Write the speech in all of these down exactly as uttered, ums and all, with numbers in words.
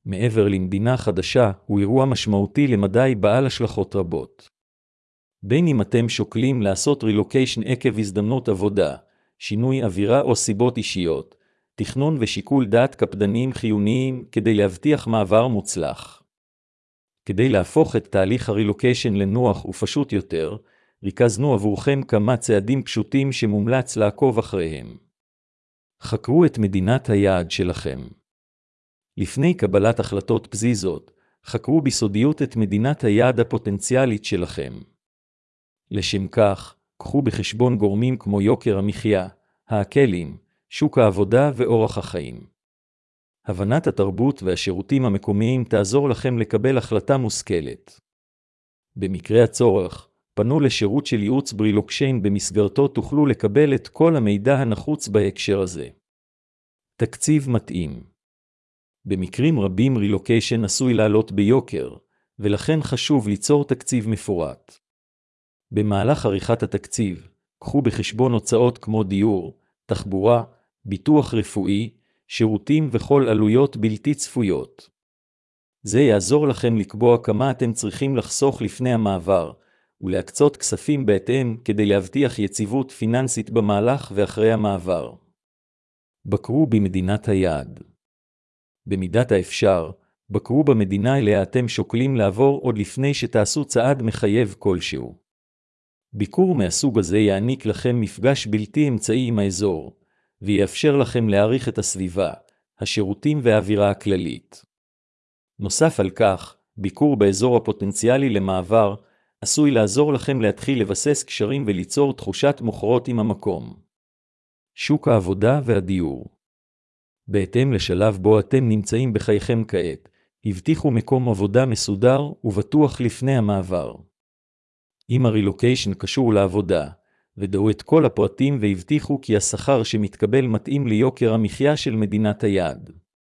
מעבר למדינה חדשה, הוא אירוע משמעותי למדי בעל השלכות רבות. בין אם אתם שוקלים לעשות רילוקיישן עקב הזדמנות עבודה, שינוי אווירה או סיבות אישיות, תכנון ושיקול דעת קפדניים חיוניים כדי להבטיח מעבר מוצלח. כדי להפוך את תהליך הרילוקיישן לנוח ופשוט יותר, ריכזנו עבורכם כמה צעדים פשוטים שמומלץ לעקוב אחריהם. חקרו את מדינת היעד שלכם. לפני קבלת החלטות פזיזות, חקרו בסודיות את מדינת היעד הפוטנציאלית שלכם. לשם כך, קחו בחשבון גורמים כמו יוקר המחיה, האקלים, שוק העבודה ואורח החיים. הבנת התרבות והשירותים המקומיים תעזור לכם לקבל החלטה מושכלת. במקרה הצורך, פנו לשירות של ייעוץ ברילוקיישן במסגרתו תוכלו לקבל את כל המידע הנחוץ בהקשר הזה. תקציב מתאים. במקרים רבים רילוקיישן עשוי לעלות ביוקר, ולכן חשוב ליצור תקציב מפורט. במהלך עריכת התקציב, קחו בחשבון הוצאות כמו דיור, תחבורה, ביטוח רפואי, שירותים וכל עלויות בלתי צפויות. זה יעזור לכם לקבוע כמה אתם צריכים לחסוך לפני המעבר, ולהקצות כספים בהתאם כדי להבטיח יציבות פיננסית במהלך ואחרי המעבר. בקרו במדינת היעד. במידת האפשר, בקרו במדינה אליה אתם שוקלים לעבור עוד לפני שתעשו צעד מחייב כלשהו. ביקור מהסוג הזה יעניק לכם מפגש בלתי אמצעי עם האזור, ויאפשר לכם להעריך את הסביבה, השירותים והאווירה הכללית. נוסף על כך, ביקור באזור הפוטנציאלי למעבר, עשוי לעזור לכם להתחיל לבסס קשרים וליצור תחושת מוכרות עם המקום. שוק העבודה והדיור. בהתאם לשלב בו אתם נמצאים בחייכם כעת, הבטיחו מקום עבודה מסודר ובטוח לפני המעבר. אם הרילוקיישן קשור לעבודה, ודאו את כל הפרטים והבטיחו כי השכר שמתקבל מתאים ליוקר המחיה של מדינת היעד.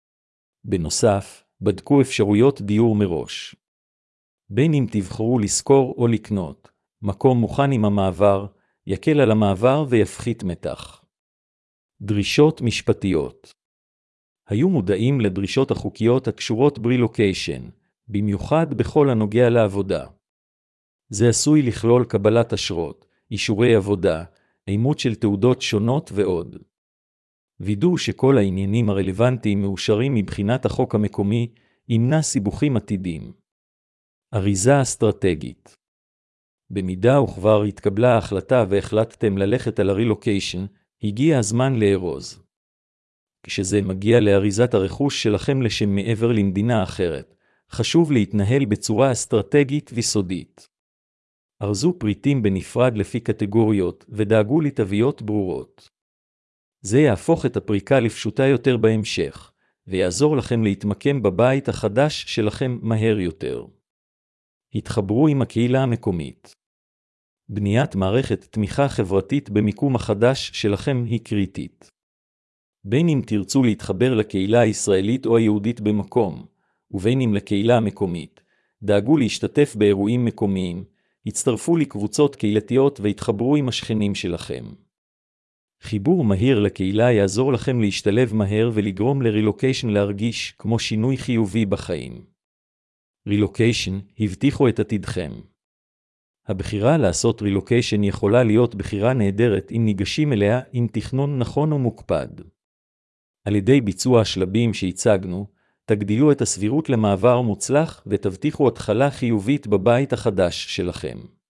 בנוסף, בדקו אפשרויות דיור מראש. בין אם תבחרו לשכור או לקנות, מקום מוכן עם המעבר, יקל על המעבר ויפחית מתח. דרישות משפטיות. היו מודעים לדרישות החוקיות הקשורות ברילוקיישן, במיוחד בכל הנוגע לעבודה. זה עשוי לכלול קבלת אשרות, אישורי עבודה, אימות של תעודות שונות ועוד. וידאו שכל העניינים הרלוונטיים מאושרים מבחינת החוק המקומי, ימנע סיבוכים עתידיים. אריזה אסטרטגית. במידה וכבר התקבלה ההחלטה והחלטתם ללכת על הרילוקיישן, הגיע הזמן לארוז. כשזה מגיע לאריזת הרכוש שלכם לשם מעבר למדינה אחרת, חשוב להתנהל בצורה אסטרטגית וסודית. ארזו פריטים בנפרד לפי קטגוריות ודאגו לתוויות ברורות. זה יהפוך את הפריקה לפשוטה יותר בהמשך, ויעזור לכם להתמקם בבית החדש שלכם מהר יותר. התחברו עם הקהילה המקומית. בניית מערכת תמיכה חברתית במיקום החדש שלכם היא קריטית. בין אם תרצו להתחבר לקהילה הישראלית או היהודית במקום, ובין אם לקהילה המקומית, דאגו להשתתף באירועים מקומיים, הצטרפו לקבוצות קהילתיות והתחברו עם השכנים שלכם. חיבור מהיר לקהילה יעזור לכם להשתלב מהר ולגרום לרילוקיישן להרגיש כמו שינוי חיובי בחיים. רילוקיישן הבטיחו את עתידכם. הבחירה לעשות רילוקיישן יכולה להיות בחירה נהדרת אם ניגשים אליה עם תכנון נכון ומוקפד. על ידי ביצוע השלבים שהצגנו, תגדילו את הסבירות למעבר מוצלח ותבטיחו התחלה חיובית בבית החדש שלכם.